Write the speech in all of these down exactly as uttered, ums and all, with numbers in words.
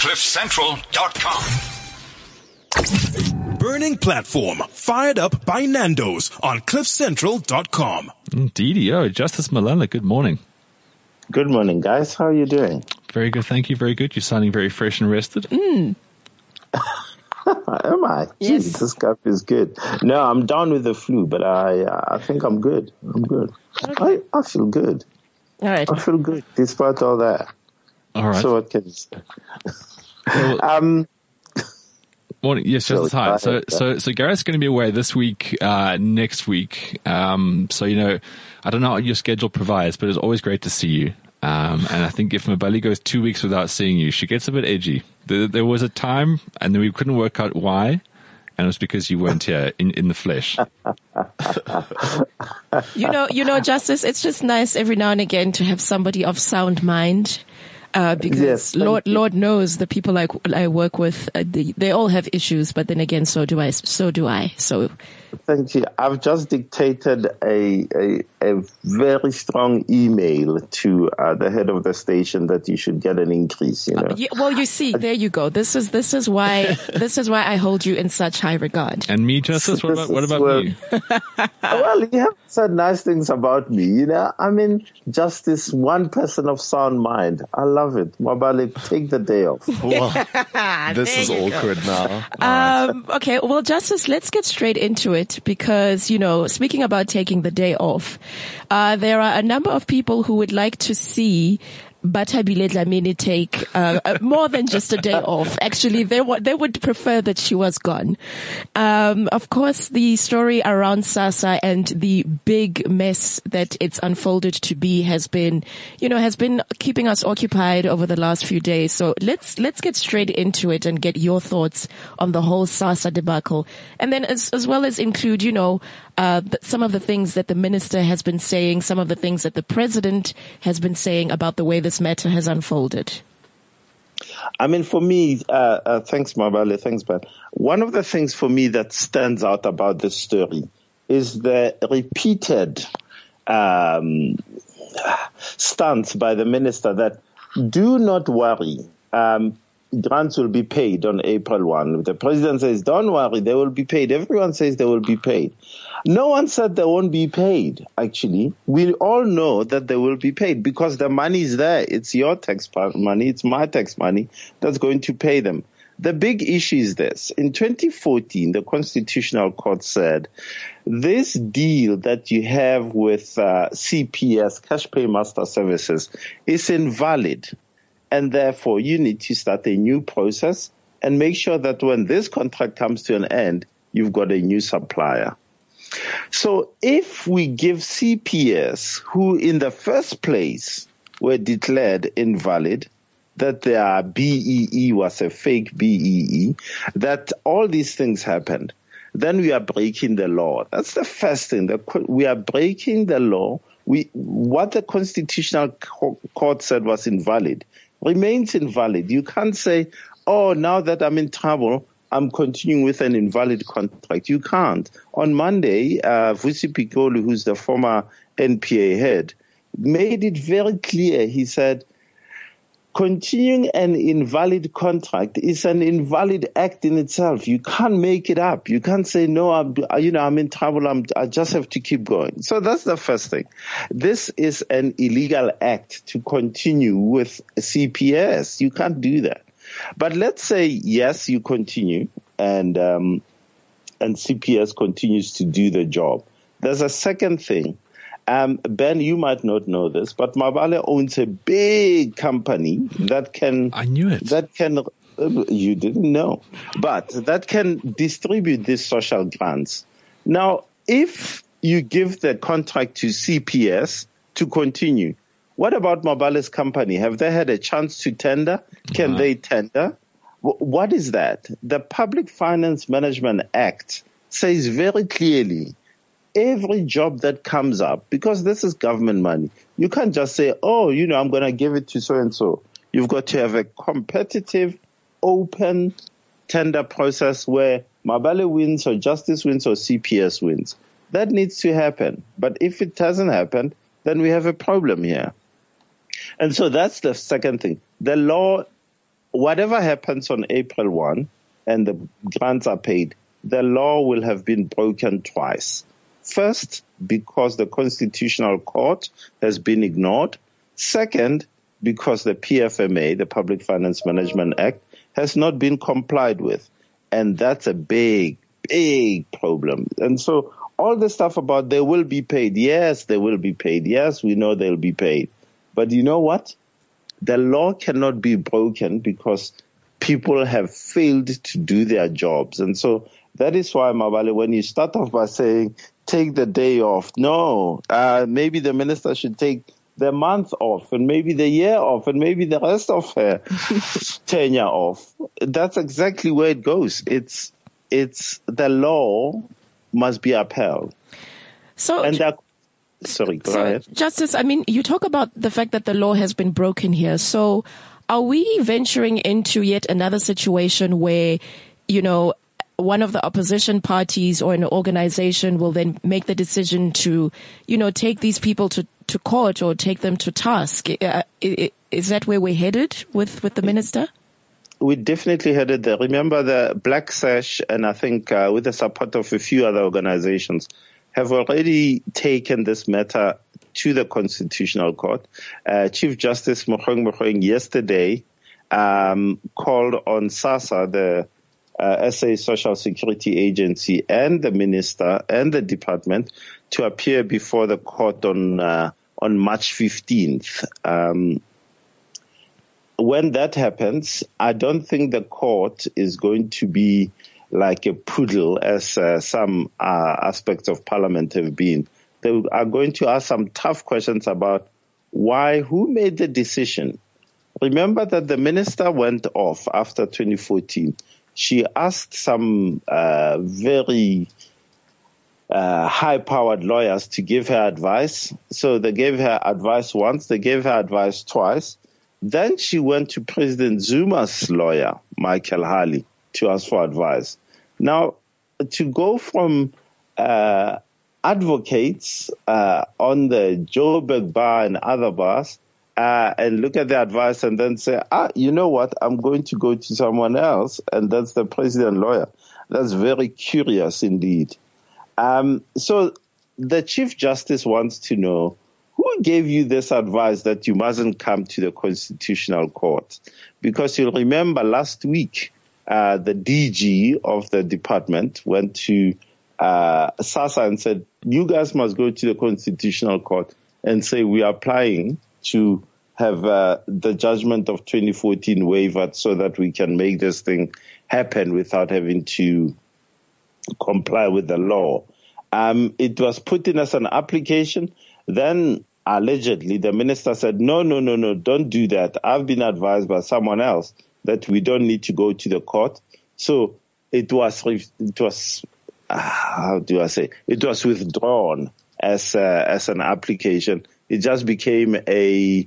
cliff central dot com. Burning platform fired up by Nando's on cliff central dot com. Indeed. Oh, Justice Malala, good morning. Good morning, guys. How are you doing? Very good, thank you. Very good. You're sounding very fresh and rested. Mm. Am I? Yes. Jeez, this cup is good. No, I'm down with the flu, but I I think I'm good. I'm good. Okay. I, I feel good. All right. I feel good despite all that. All right. So what can you say? Well, um, morning. Yes, so Justice. Hi. So, so, so Gareth's going to be away this week, uh, next week. Um, so, you know, I don't know what your schedule provides, but it's always great to see you. Um, and I think if Mabali goes two weeks without seeing you, she gets a bit edgy. There, there was a time, and then we couldn't work out why, and it was because you weren't here in, in the flesh. You know, you know, Justice, it's just nice every now and again to have somebody of sound mind. Uh, because Yes, thank Lord, you. Lord knows the people I, I work with, uh, they, they all have issues, but then again, so do I, so do I. So, Thank you. I've just dictated a a, a very strong email to uh, the head of the station that you should get an increase. You know. uh, yeah, well, you see, there you go. This is, this is why, this is why I hold you in such high regard. And me, Justice, what This about, what is about where- you? Well, you have said nice things about me. You know, I mean, just this one person of sound mind. I love it. Mabali, take the day off. Well, this There is you go. awkward now. Um, okay, well, Justice, let's get straight into it because, you know, speaking about taking the day off, uh, there are a number of people who would like to see Bathabile Dlamini take uh, uh, more than just a day off. Actually, they wa- they would prefer that she was gone. Um, of course, the story around SASSA and the big mess that it's unfolded to be has been, you know, has been keeping us occupied over the last few days. So let's let's get straight into it and get your thoughts on the whole SASSA debacle, and then as as well as include, you know, uh, th- some of the things that the minister has been saying, some of the things that the president has been saying about the way this matter has unfolded. I mean, for me, uh, uh, thanks, Mabali, thanks, Ben. One of the things for me that stands out about this story is the repeated um, stance by the minister that do not worry, um, grants will be paid on April first. The president says, don't worry, they will be paid. Everyone says they will be paid. No one said they won't be paid, actually. We all know that they will be paid because the money is there. It's your tax money. It's my tax money that's going to pay them. The big issue is this. In twenty fourteen, the Constitutional Court said, this deal that you have with uh, C P S, Cash Pay Master Services, is invalid. And therefore, you need to start a new process and make sure that when this contract comes to an end, you've got a new supplier. So if we give C P S, who in the first place were declared invalid, that their B E E was a fake B E E, that all these things happened, then we are breaking the law. That's the first thing. The, we are breaking the law. We, what the Constitutional Court said was invalid remains invalid. You can't say, oh, now that I'm in trouble, I'm continuing with an invalid contract. You can't. On Monday, uh, Vusi Pikoli, who's the former N P A head, made it very clear. He said, continuing an invalid contract is an invalid act in itself. You can't make it up. You can't say, no, I'm, you know, I'm in trouble. I'm, I just have to keep going. So that's the first thing. This is an illegal act to continue with C P S. You can't do that. But let's say, yes, you continue and, um, and C P S continues to do the job. There's a second thing. Um, Ben, you might not know this, but Mabale owns a big company that can. I knew it. That can. Uh, you didn't know, but that can distribute these social grants. Now, if you give the contract to C P S to continue, what about Mabale's company? Have they had a chance to tender? Can uh-huh. they tender? W- what is that? The Public Finance Management Act says very clearly, every job that comes up, because this is government money, you can't just say, oh, you know, I'm going to give it to so-and-so. You've got to have a competitive, open tender process where Mabale wins or Justice wins or C P S wins. That needs to happen. But if it doesn't happen, then we have a problem here. And so that's the second thing. The law whatever happens on April first and the grants are paid, the law will have been broken twice. First, because the Constitutional Court has been ignored. Second, because the P F M A, the Public Finance Management Act, has not been complied with. And that's a big, big problem. And so all the stuff about they will be paid. Yes, they will be paid. Yes, we know they'll be paid. But you know what? The law cannot be broken because people have failed to do their jobs. And so that is why, Mabale, when you start off by saying, take the day off, no, uh, maybe the minister should take the month off and maybe the year off and maybe the rest of her tenure off. That's exactly where it goes. It's, it's the law must be upheld. So, and that, sorry, go so ahead. Justice, I mean, you talk about the fact that the law has been broken here. So are we venturing into yet another situation where, you know, one of the opposition parties or an organization will then make the decision to, you know, take these people to, to court or take them to task? Uh, is that where we're headed with, with the minister? We definitely headed there. Remember the Black Sash, and I think uh, with the support of a few other organizations, have already taken this matter to the Constitutional Court. Uh, Chief Justice Mogoeng Mogoeng yesterday um, called on SASSA, the uh, S A Social Security Agency, and the minister and the department to appear before the court on uh, on March fifteenth. Um, when that happens, I don't think the court is going to be like a poodle, as uh, some uh, aspects of parliament have been. They are going to ask some tough questions about why, who made the decision. Remember that the minister went off after twenty fourteen. She asked some uh, very uh, high-powered lawyers to give her advice. So they gave her advice once, they gave her advice twice. Then she went to President Zuma's lawyer, Michael Hali, to ask for advice. Now, to go from uh, advocates uh, on the Joburg bar and other bars uh, and look at the advice and then say, ah, you know what, I'm going to go to someone else, and that's the president lawyer. That's very curious indeed. Um, so the Chief Justice wants to know, who gave you this advice that you mustn't come to the Constitutional Court? Because you'll remember last week, uh, the D G of the department went to uh, SASSA and said, you guys must go to the Constitutional Court and say we are applying to have uh, the judgment of twenty fourteen waived so that we can make this thing happen without having to comply with the law. Um, it was put in as an application. Then allegedly the minister said, no, no, no, no, don't do that. I've been advised by someone else that we don't need to go to the court. So it was, it was, uh, how do I say, it was withdrawn as uh, as an application. It just became a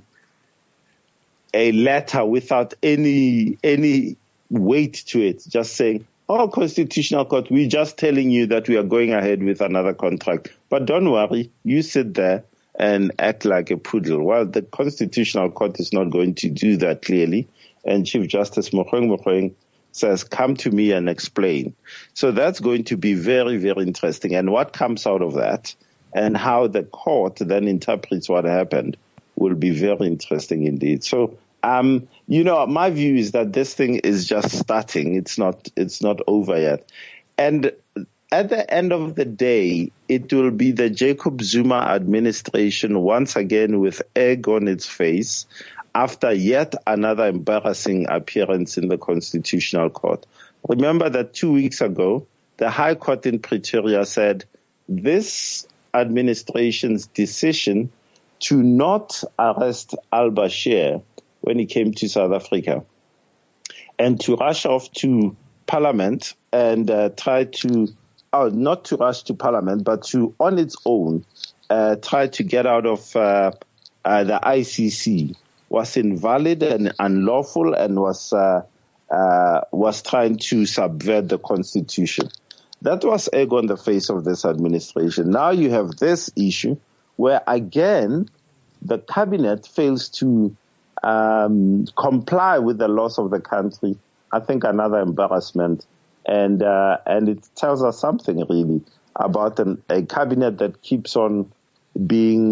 a letter without any any weight to it, just saying, oh, Constitutional Court, we're just telling you that we are going ahead with another contract. But don't worry, you sit there and act like a poodle. Well, the Constitutional Court is not going to do that clearly. And Chief Justice Mogoeng Mogoeng says, come to me and explain. So that's going to be very, very interesting. And what comes out of that and how the court then interprets what happened will be very interesting indeed. So, um, you know, my view is that this thing is just starting. It's not, it's not over yet. And at the end of the day, it will be the Jacob Zuma administration once again with egg on its face after yet another embarrassing appearance in the Constitutional Court. Remember that two weeks ago, the High Court in Pretoria said this administration's decision to not arrest al-Bashir when he came to South Africa and to rush off to Parliament and uh, try to, oh, not to rush to Parliament, but to, on its own, uh, try to get out of uh, uh, the I C C was invalid and unlawful and was uh, uh, was trying to subvert the Constitution. That was egg on the face of this administration. Now you have this issue where, again, the cabinet fails to um, comply with the laws of the country, I think another embarrassment. And uh, and it tells us something really about an, a cabinet that keeps on being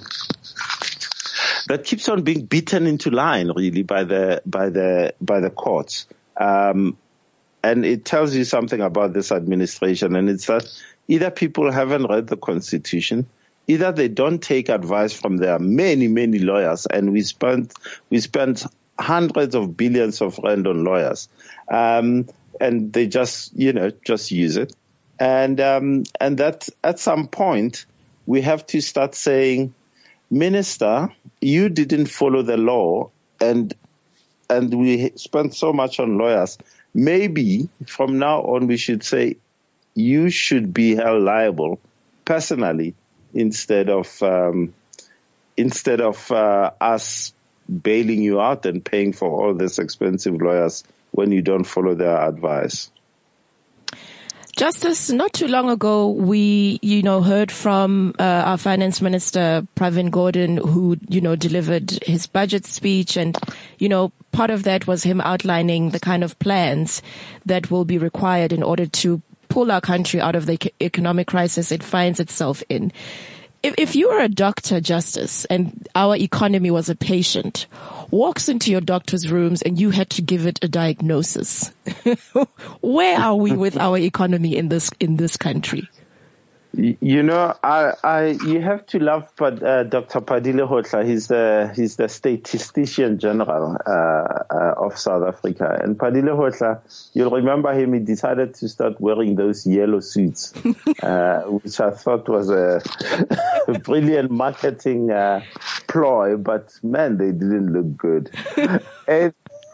that keeps on being beaten into line really by the by the by the courts. Um, and it tells you something about this administration, and it's that either people haven't read the Constitution, either they don't take advice from their many many lawyers, and we spent we spent hundreds of billions of rand on lawyers. Um, And they just, you know, just use it. And, um, and that at some point we have to start saying, Minister, you didn't follow the law, and, and we spent so much on lawyers. Maybe from now on we should say you should be held liable personally instead of, um, instead of, uh, us bailing you out and paying for all these expensive lawyers when you don't follow their advice. Justice, not too long ago, we, you know, heard from uh, our finance minister, Pravin Gordhan, who, you know, delivered his budget speech. And, you know, part of that was him outlining the kind of plans that will be required in order to pull our country out of the economic crisis it finds itself in. If, if you were a doctor, Justice, and our economy was a patient, walks into your doctor's rooms and you had to give it a diagnosis, where are we with our economy in this in this country? You know, I, I, you have to love uh, Doctor Padile Hotla. He's the he's the statistician general uh, uh, of South Africa. And Padile Hotla, you'll remember him. He decided to start wearing those yellow suits, uh, which I thought was a, a brilliant marketing uh, ploy. But man, they didn't look good. and,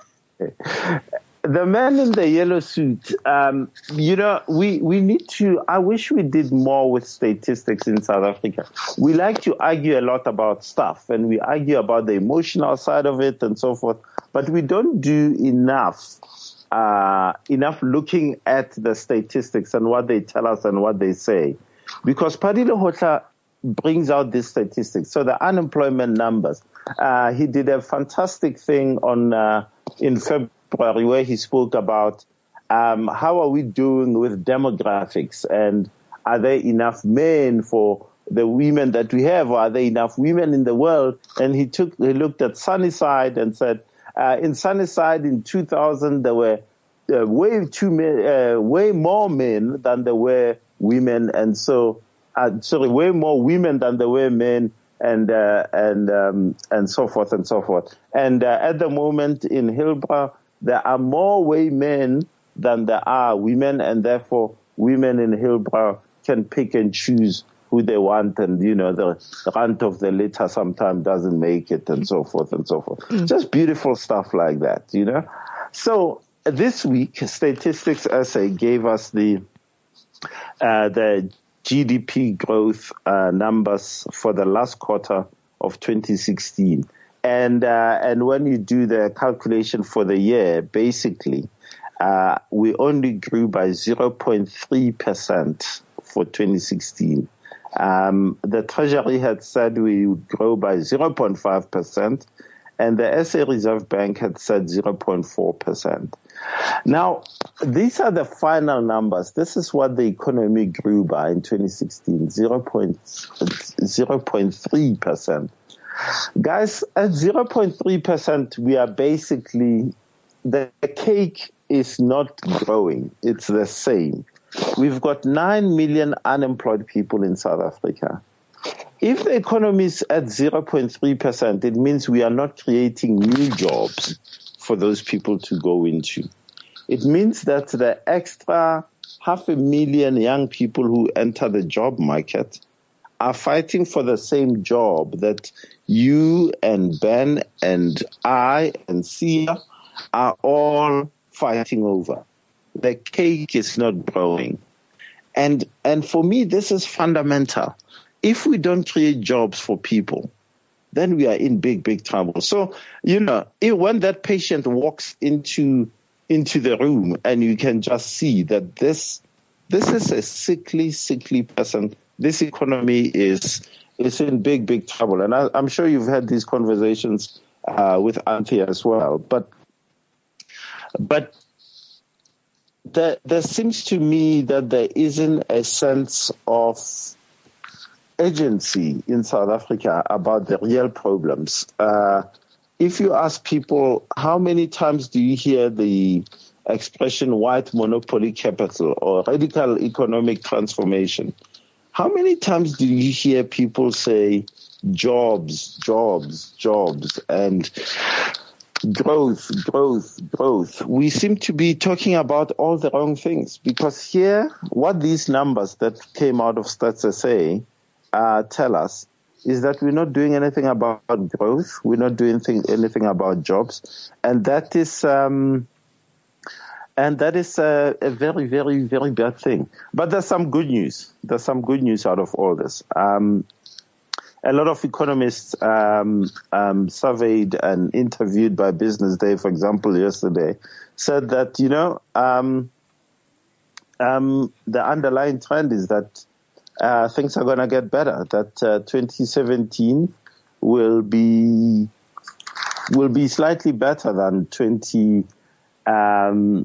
The man in the yellow suit, um, you know, we, we need to, I wish we did more with statistics in South Africa. We like to argue a lot about stuff, and we argue about the emotional side of it and so forth, but we don't do enough, uh, enough looking at the statistics and what they tell us and what they say. Because Padile Hotla brings out these statistics. So the unemployment numbers, uh, he did a fantastic thing on, uh, in February, where he spoke about um, how are we doing with demographics, and are there enough men for the women that we have, or are there enough women in the world? And he took he looked at Sunnyside and said, uh, in Sunnyside in two thousand there were uh, way too many, uh, way more men than there were women, and so uh, sorry, way more women than there were men. And uh, and um, and so forth and so forth. And uh, at the moment in Hillbrow, there are more way men than there are women, and therefore women in Hillbrow can pick and choose who they want, and you know the runt of the litter sometimes doesn't make it, and so forth and so forth. Mm. Just beautiful stuff like that, you know. So this week, Statistics S A gave us the uh, the G D P growth uh, numbers for the last quarter of twenty sixteen. And uh, and when you do the calculation for the year, basically, uh, we only grew by zero point three percent for twenty sixteen. Um, the Treasury had said we would grow by zero point five percent, and the S A Reserve Bank had said zero point four percent. Now, these are the final numbers. This is what the economy grew by in twenty sixteen, zero point three percent. Guys, at zero point three percent, we are basically, the cake is not growing. It's the same. We've got nine million unemployed people in South Africa. If the economy is at zero point three percent, it means we are not creating new jobs for those people to go into. It means that the extra half a million young people who enter the job market are fighting for the same job that you and Ben and I and Sia are all fighting over. The cake is not growing. And and for me, this is fundamental. If we don't create jobs for people, then we are in big, big trouble. So, you know, if, when that patient walks into into the room and you can just see that this this is a sickly, sickly person, this economy is is in big, big trouble. And I, I'm sure you've had these conversations uh, with Auntie as well. But but there, there seems to me that there isn't a sense of agency in South Africa about the real problems. Uh, if you ask people, how many times do you hear the expression white monopoly capital or radical economic transformation? How many times do you hear people say jobs, jobs, jobs, and growth, growth, growth? We seem to be talking about all the wrong things, because here, what these numbers that came out of Stats S A uh, tell us is that we're not doing anything about growth. We're not doing thing, anything about jobs. And that is, um, and that is a, a very, very, very bad thing. But there's some good news. There's some good news out of all this. Um, a lot of economists um, um, surveyed and interviewed by Business Day, for example, yesterday, said that, you know, um, um, the underlying trend is that Uh, things are going to get better, that uh, twenty seventeen will be will be slightly better than twenty um,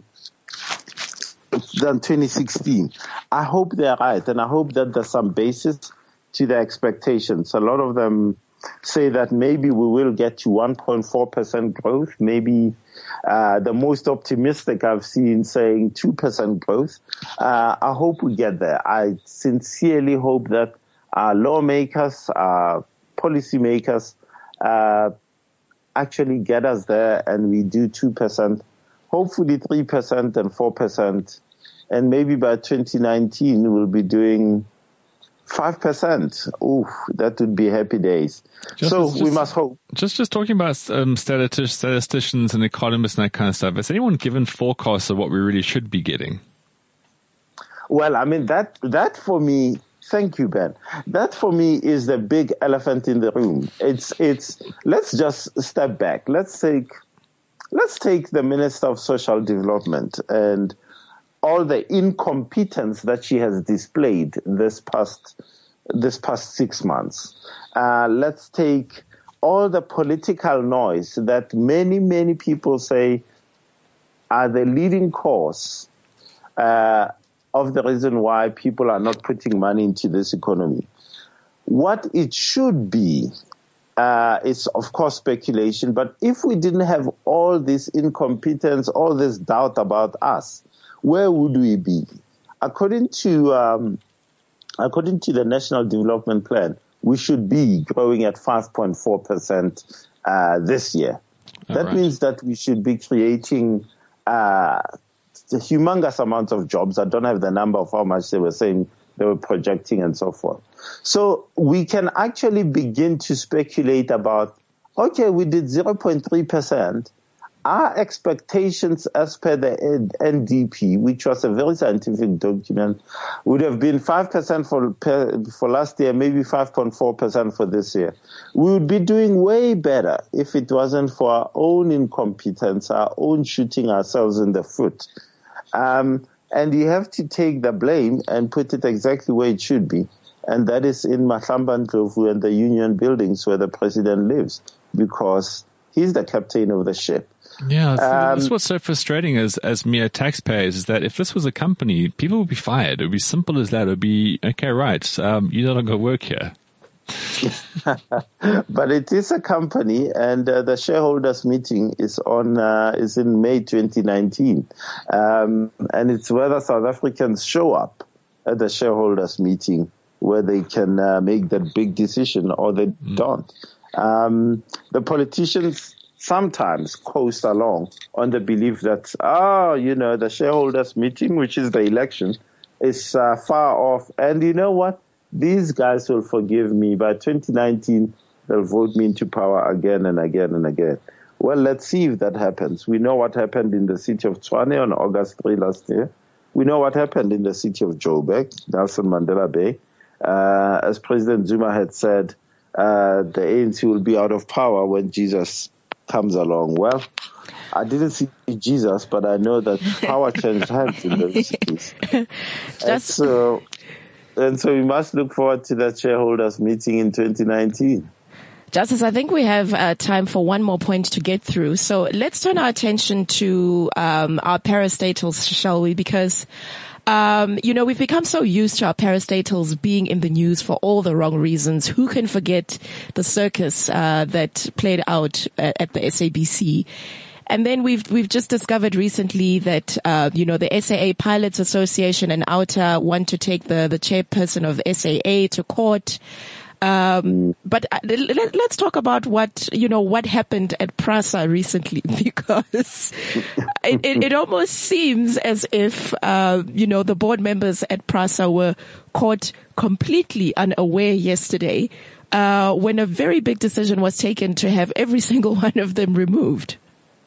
than twenty sixteen. I hope they're right, and I hope that there's some basis to their expectations. A lot of them say that maybe we will get to one point four percent growth, maybe uh, the most optimistic I've seen saying two percent growth. Uh, I hope we get there. I sincerely hope that our lawmakers, our policymakers, uh, actually get us there and we do two percent, hopefully three percent and four percent. And maybe by twenty nineteen, we'll be doing Five percent. Ooh, that would be happy days. Just, so just, we must hope. Just, just talking about um, statistic, statisticians and economists and that kind of stuff. Has anyone given forecasts of what we really should be getting? Well, I mean that that for me. Thank you, Ben. That for me is the big elephant in the room. It's it's. Let's just step back. Let's take let's take the Minister of Social Development and all the incompetence that she has displayed this past this past six months. Uh, let's take all the political noise that many, many people say are the leading cause uh, of the reason why people are not putting money into this economy. What it should be uh, is, of course, speculation. But if we didn't have all this incompetence, all this doubt about us, where would we be? According to um, according to the National Development Plan, we should be growing at five point four percent uh, this year. All that right. means that we should be creating uh, a humongous amount of jobs. I don't have the number of how much they were saying they were projecting and so forth. So we can actually begin to speculate about, okay, we did zero point three percent. Our expectations as per the N D P, which was a very scientific document, would have been five percent for for last year, maybe five point four percent for this year. We would be doing way better if it wasn't for our own incompetence, our own shooting ourselves in the foot. Um, and you have to take the blame and put it exactly where it should be. And that is in Mahlamba Ndlovu and the union buildings where the president lives, because he's the captain of the ship. Yeah, that's, um, that's what's so frustrating as as mere taxpayers, is that if this was a company, people would be fired. It would be simple as that. It would be, okay, right, um, you don't go work here. But it is a company, and uh, the shareholders meeting is on uh, is in May twenty nineteen, um, and it's whether South Africans show up at the shareholders meeting where they can uh, make that big decision, or they mm. don't. Um, the politicians sometimes coast along on the belief that, oh, you know, the shareholders meeting, which is the election, is uh, far off. And you know what? These guys will forgive me. By twenty nineteen, they'll vote me into power again and again and again. Well, let's see if that happens. We know what happened in the city of Tshwane on August third last year. We know what happened in the city of Joburg, Nelson Mandela Bay. Uh, as President Zuma had said, uh, the A N C will be out of power when Jesus comes along. Well, I didn't see Jesus, but I know that power changed hands in those cities. And so, and so we must look forward to that shareholders meeting in twenty nineteen. Justice, I think we have uh, time for one more point to get through. So let's turn our attention to um, our parastatals, shall we? Because, um, you know, we've become so used to our parastatals being in the news for all the wrong reasons. Who can forget the circus uh, that played out at, at the S A B C? And then we've we've just discovered recently that uh, you know the S A A Pilots Association and OUTA want to take the the chairperson of S A A to court. Um, but let, let's talk about what, you know, what happened at PRASA recently, because it, it, it almost seems as if, uh, you know, the board members at PRASA were caught completely unaware yesterday, uh, when a very big decision was taken to have every single one of them removed.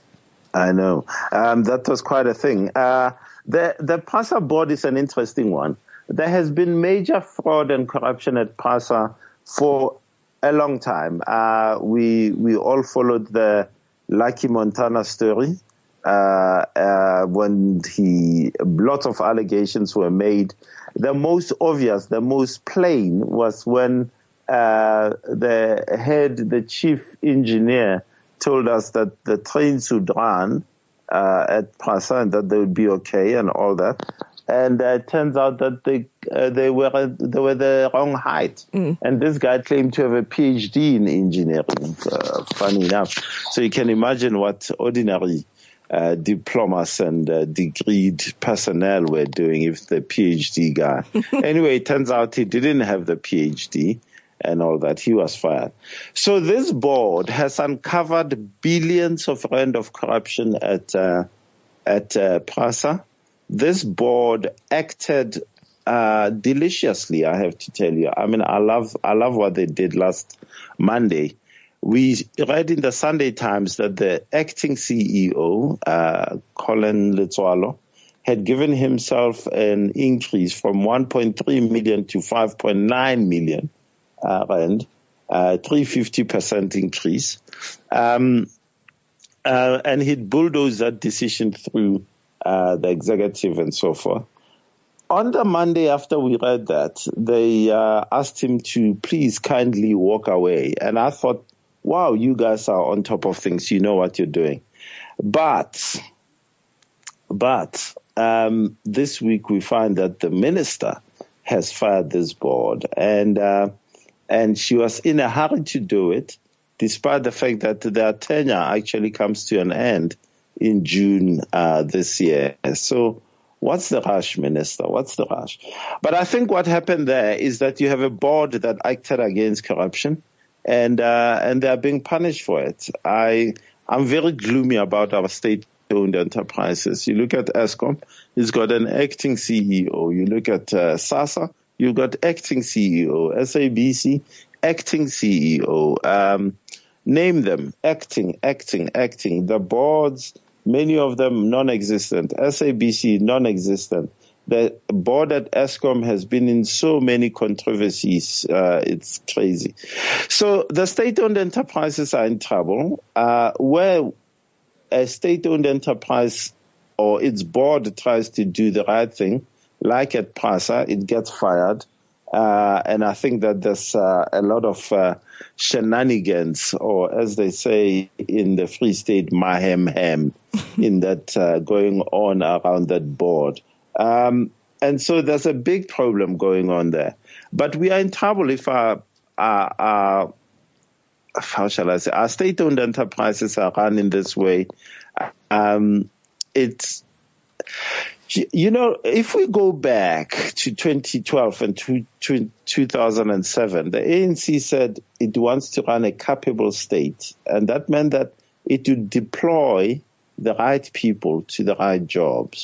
I know. Um, that was quite a thing. Uh, the, the PRASA board is an interesting one. There has been major fraud and corruption at PRASA for a long time. Uh, we we all followed the Lucky Montana story uh, uh, when he lots of allegations were made. The most obvious, the most plain, was when uh, the head, the chief engineer, told us that the trains would run uh, at PRASA and that they would be okay and all that. And uh, it turns out that they uh, they were uh, they were the wrong height. Mm. And this guy claimed to have a P H D in engineering. Uh, funny enough, so you can imagine what ordinary uh, diplomas and uh, degreed personnel were doing if the P H D guy. Anyway, it turns out he didn't have the P H D and all that. He was fired. So this board has uncovered billions of rand of corruption at uh, at uh, PRASA. This board acted uh, deliciously, I have to tell you. I mean, I love I love what they did last Monday. We read in the Sunday Times that the acting C E O, uh, Colin Letswalo, had given himself an increase from one point three million to five point nine million uh, rand, uh, three hundred fifty percent increase. Um, uh, and he'd bulldozed that decision through Uh, the executive and so forth. On the Monday after we read that, they uh, asked him to please kindly walk away. And I thought, wow, you guys are on top of things. You know what you're doing. But, but um, this week we find that the minister has fired this board. And, uh, and she was in a hurry to do it, despite the fact that their tenure actually comes to an end in June uh, this year. So what's the rush, Minister? What's the rush? But I think what happened there is that you have a board that acted against corruption, and uh, and they are being punished for it. I, I'm very gloomy about our state-owned enterprises. You look at Eskom, it's got an acting C E O. You look at uh, SASA, you've got acting C E O. S A B C, acting C E O. Um, name them, acting, acting, acting. The boards, many of them non-existent. S A B C, non-existent. The board at Eskom has been in so many controversies. Uh, it's crazy. So the state-owned enterprises are in trouble. Uh, where a state-owned enterprise or its board tries to do the right thing, like at PRASA, it gets fired. Uh, and I think that there's uh, a lot of uh, shenanigans, or as they say in the Free State, mahem-hem, in that uh, going on around that board. Um, and so there's a big problem going on there. But we are in trouble if our, our, our how shall I say, our state-owned enterprises are run in this way. Um, it's... You know, if we go back to twenty twelve and two thousand seven, the A N C said it wants to run a capable state, and that meant that it would deploy the right people to the right jobs.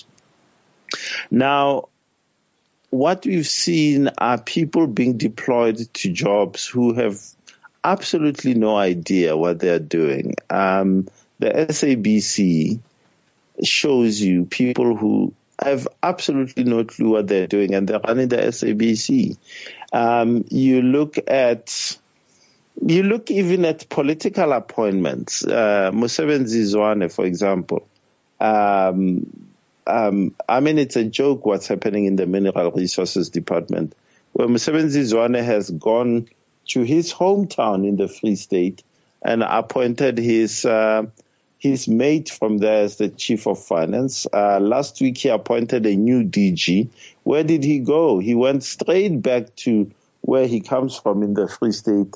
Now, what we've seen are people being deployed to jobs who have absolutely no idea what they're doing. Um, the S A B C shows you people who have absolutely no clue what they're doing, and they're running the S A B C. Um, you look at, you look even at political appointments. Uh, Mosebenzi Zwane, for example. Um, um, I mean, it's a joke what's happening in the Mineral Resources Department, where Mosebenzi Zwane has gone to his hometown in the Free State and appointed his uh, his mate from there as the chief of finance. Uh, last week, he appointed a new D G. Where did he go? He went straight back to where he comes from in the Free State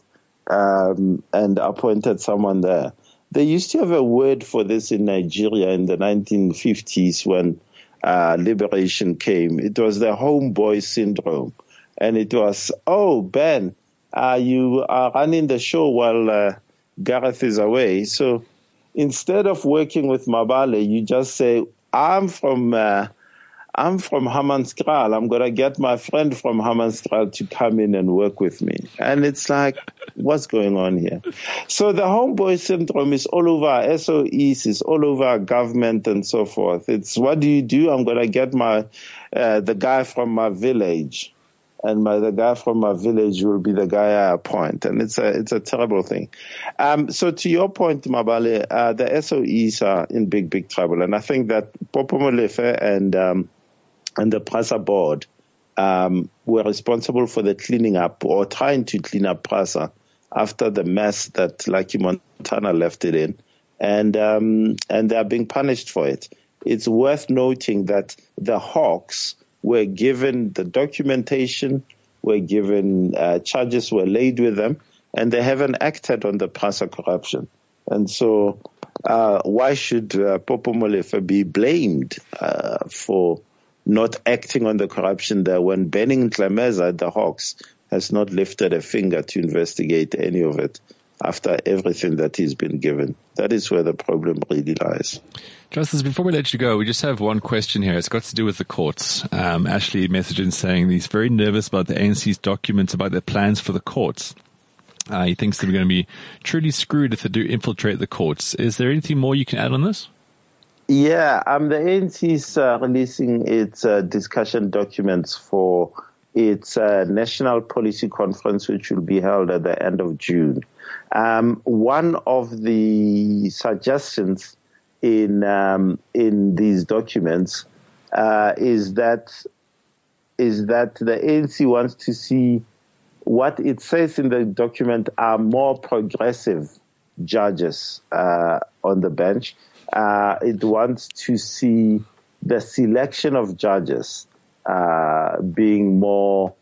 um, and appointed someone there. They used to have a word for this in Nigeria in the nineteen fifties when uh, liberation came. It was the homeboy syndrome. And it was, oh, Ben, uh, you are running the show while uh, Gareth is away. So instead of working with Mabale, you just say, I'm from uh, I'm from Hammanskraal. I'm going to get my friend from Hammanskraal to come in and work with me. And it's like, what's going on here? So the homeboy syndrome is all over our S O Es, it's all over our government and so forth. It's, what do you do? I'm going to get my uh, the guy from my village. And my, the guy from my village will be the guy I appoint. And it's a, it's a terrible thing. Um, so to your point, Mabale, uh, the S O Es are in big, big trouble. And I think that Popo Molefe and, um, and the PRASA board, um, were responsible for the cleaning up or trying to clean up PRASA after the mess that Lucky Montana left it in. And, um, and they are being punished for it. It's worth noting that the Hawks were given the documentation, were given uh, charges were laid with them, and they haven't acted on the PRASA corruption. And so uh, why should uh, Popo Molefe be blamed uh, for not acting on the corruption there when Benning Tlemeza at the Hawks has not lifted a finger to investigate any of it after everything that he's been given? That is where the problem really lies. Justice, before we let you go, we just have one question here. It's got to do with the courts. Um, Ashley messaged in saying he's very nervous about the A N C's documents about their plans for the courts. Uh, he thinks they're going to be truly screwed if they do infiltrate the courts. Is there anything more you can add on this? Yeah, um, the A N C is uh, releasing its uh, discussion documents for its uh, national policy conference, which will be held at the end of June. Um, one of the suggestions in um, in these documents uh, is that is that the A N C wants to see what it says in the document are more progressive judges uh, on the bench. Uh, it wants to see the selection of judges uh, being more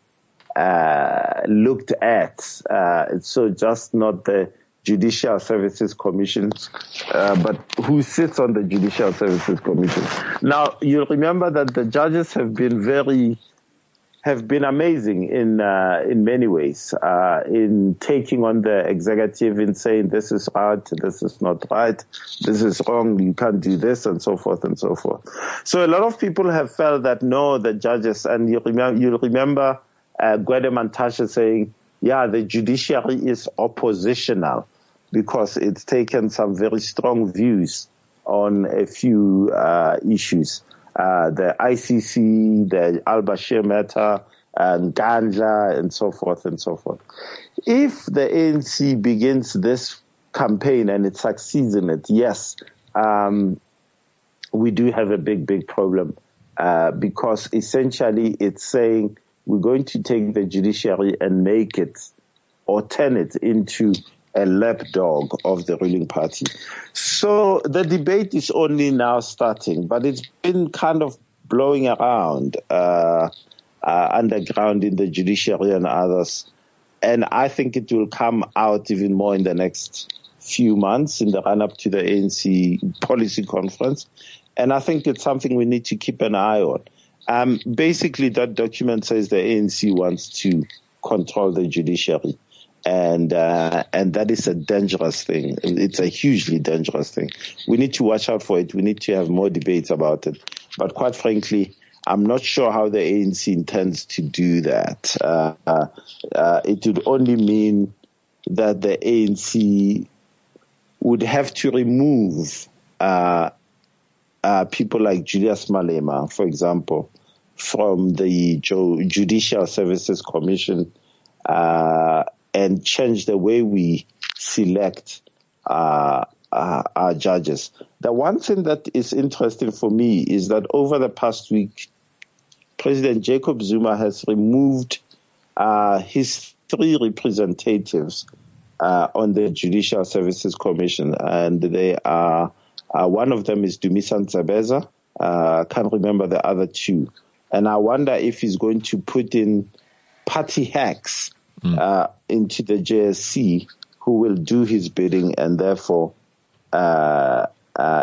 uh, looked at. Uh, so just not the Judicial Services Commission, uh, but who sits on the Judicial Services Commission. Now, you'll remember that the judges have been very, have been amazing in uh, in many ways, uh, in taking on the executive, in saying this is right, this is not right, this is wrong, you can't do this, and so forth and so forth. So a lot of people have felt that no, the judges, and you remember, you'll remember uh, Gwede Mantashe saying, yeah, the judiciary is oppositional because it's taken some very strong views on a few uh, issues. Uh, the I C C, the Al-Bashir matter, and Ganja, and so forth and so forth. If the A N C begins this campaign and it succeeds in it, yes, um, we do have a big, big problem uh, because essentially it's saying we're going to take the judiciary and make it or turn it into a lapdog of the ruling party. So the debate is only now starting, but it's been kind of blowing around uh, uh, underground in the judiciary and others. And I think it will come out even more in the next few months in the run-up to the A N C policy conference. And I think it's something we need to keep an eye on. Um, basically, that document says the A N C wants to control the judiciary. And uh, and that is a dangerous thing. It's a hugely dangerous thing. We need to watch out for it. We need to have more debates about it. But quite frankly, I'm not sure how the A N C intends to do that. Uh, uh, uh, it would only mean that the A N C would have to remove uh, uh, people like Julius Malema, for example, from the Judicial Services Commission uh, and change the way we select uh, uh, our judges. The one thing that is interesting for me is that over the past week, President Jacob Zuma has removed uh, his three representatives uh, on the Judicial Services Commission, and they are uh, one of them is Dumisani Ntsebeza. Uh, I can't remember the other two, and I wonder if he's going to put in party hacks mm. uh, into the J S C who will do his bidding and therefore uh, uh,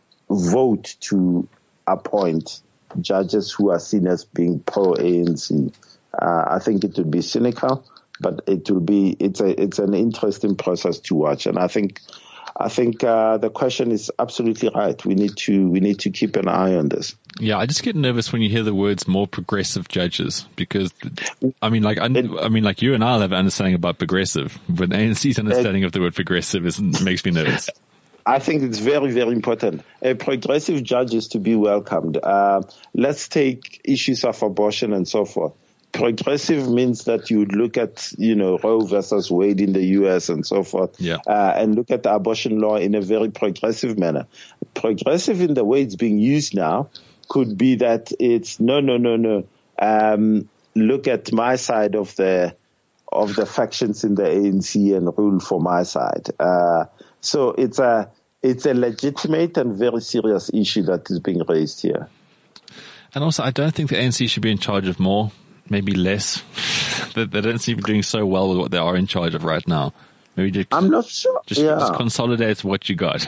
vote to appoint judges who are seen as being pro-A N C. Uh, I think it would be cynical, but it will be, it's a, it's an interesting process to watch. And I think, I think, uh, the question is absolutely right. We need to, we need to keep an eye on this. Yeah. I just get nervous when you hear the words more progressive judges, because I mean, like, I, I mean, like you and I have an understanding about progressive, but A N C's understanding it, of the word progressive is, makes me nervous. I think it's very, very important. A progressive judge is to be welcomed. Uh, let's take issues of abortion and so forth. Progressive means that you would look at, you know, Roe versus Wade in the U S and so forth, yeah. uh, and look at the abortion law in a very progressive manner. Progressive in the way it's being used now could be that it's no, no, no, no. Um, look at my side of the of the factions in the A N C and rule for my side. Uh, So it's a it's a legitimate and very serious issue that is being raised here. And also, I don't think the A N C should be in charge of more, maybe less. they, they don't seem to be doing so well with what they are in charge of right now. Maybe just, I'm not sure. Just, yeah. just consolidate what you got.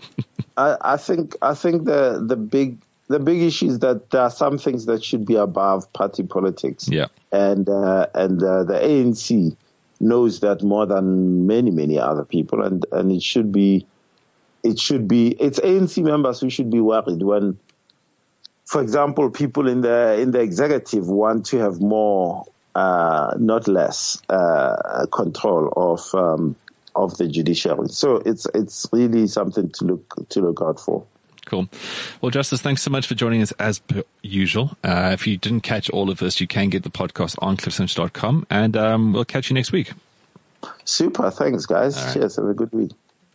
I, I think I think the the big the big issue is that there are some things that should be above party politics. Yeah, and uh, and uh, the A N C knows that more than many, many other people, and, and it should be, it should be, it's A N C members who should be worried when, for example, people in the, in the executive want to have more, uh, not less, uh, control of, um, of the judiciary. So it's, it's really something to look, to look out for. Cool. Well, Justice, thanks so much for joining us as per usual. Uh, if you didn't catch all of this, you can get the podcast on cliff central dot com, and um, we'll catch you next week. Super. Thanks, guys. Right. Cheers. Have a good week.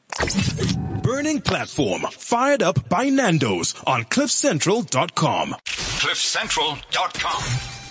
Burning Platform, fired up by Nando's on cliff central dot com. cliff central dot com.